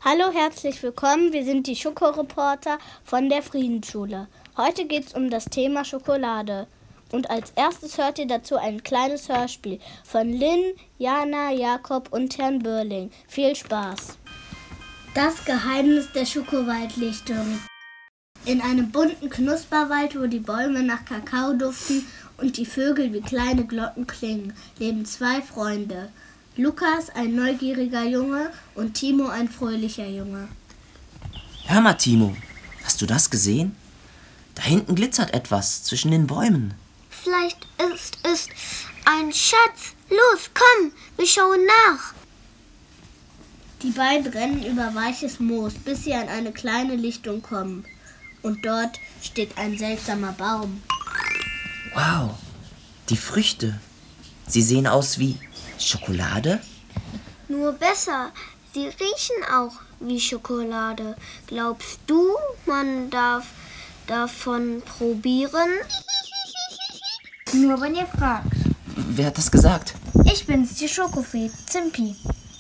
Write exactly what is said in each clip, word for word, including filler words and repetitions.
Hallo, herzlich willkommen. Wir sind die Schokoreporter von der Friedensschule. Heute geht es um das Thema Schokolade. Und als erstes hört ihr dazu ein kleines Hörspiel von Lynn, Jana, Jakob und Herrn Börling. Viel Spaß! Das Geheimnis der Schokowaldlichtung. In einem bunten Knusperwald, wo die Bäume nach Kakao duften und die Vögel wie kleine Glocken klingen, leben zwei Freunde. Lukas, ein neugieriger Junge, und Timo, ein fröhlicher Junge. Hör mal, Timo, hast du das gesehen? Da hinten glitzert etwas zwischen den Bäumen. Vielleicht ist es ein Schatz. Los, komm, wir schauen nach. Die beiden rennen über weiches Moos, bis sie an eine kleine Lichtung kommen. Und dort steht ein seltsamer Baum. Wow, die Früchte. Sie sehen aus wie Schokolade? Nur besser. Sie riechen auch wie Schokolade. Glaubst du, man darf davon probieren? Nur wenn ihr fragt. Wer hat das gesagt? Ich bin's, die Schokofee, Zimpi.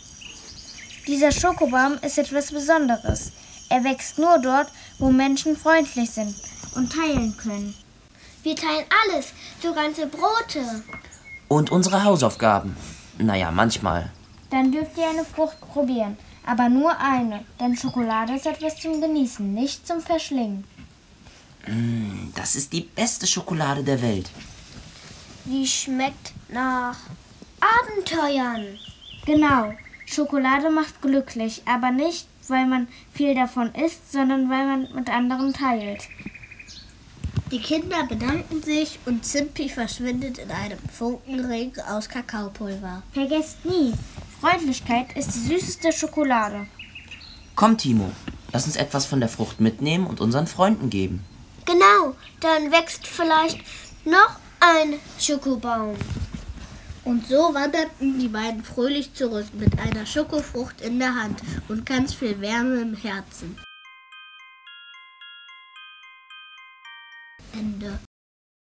Dieser Schokobaum ist etwas Besonderes. Er wächst nur dort, wo Menschen freundlich sind und teilen können. Wir teilen alles, so ganze Brote. Und unsere Hausaufgaben. Naja, manchmal. Dann dürft ihr eine Frucht probieren, aber nur eine, denn Schokolade ist etwas zum Genießen, nicht zum Verschlingen. Mm, das ist die beste Schokolade der Welt. Sie schmeckt nach Abenteuern. Genau, Schokolade macht glücklich, aber nicht, weil man viel davon isst, sondern weil man mit anderen teilt. Die Kinder bedanken sich und Zimpi verschwindet in einem Funkenring aus Kakaopulver. Vergesst nie, Freundlichkeit ist die süßeste Schokolade. Komm, Timo, lass uns etwas von der Frucht mitnehmen und unseren Freunden geben. Genau, dann wächst vielleicht noch ein Schokobaum. Und so wanderten die beiden fröhlich zurück mit einer Schokofrucht in der Hand und ganz viel Wärme im Herzen. Ende.